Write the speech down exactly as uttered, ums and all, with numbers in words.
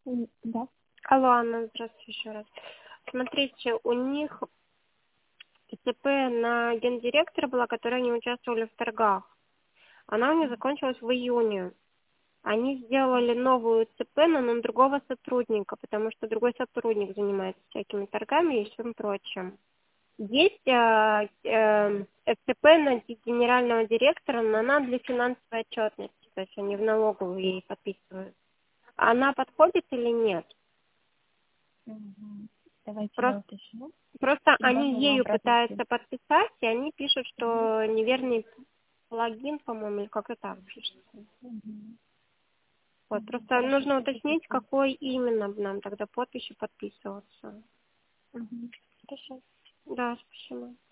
М, Да. Алло, Анна, здравствуйте еще раз. Смотрите, у них ТП на гендиректора была, которая не участвовали в торгах. Она у них закончилась в июне. Они сделали новую ЦП, но на другого сотрудника, потому что другой сотрудник занимается всякими торгами и всем прочим. Есть э, э, СЦП на генерального директора, но она для финансовой отчетности, то есть они в налоговую ей подписывают. Она подходит или нет? Мгм. Давайте я Просто, уточню. просто И можно они вам ею обратно скинуть. пытаются подписать, и они пишут, Мгм. что неверный плагин, по-моему, или как-то так пишется. Мгм. Вот, Мгм. просто Хорошо, нужно сейчас уточнить, уточню. какой именно нам тогда подписью подписываться. Мгм. Хорошо. Да, спасибо.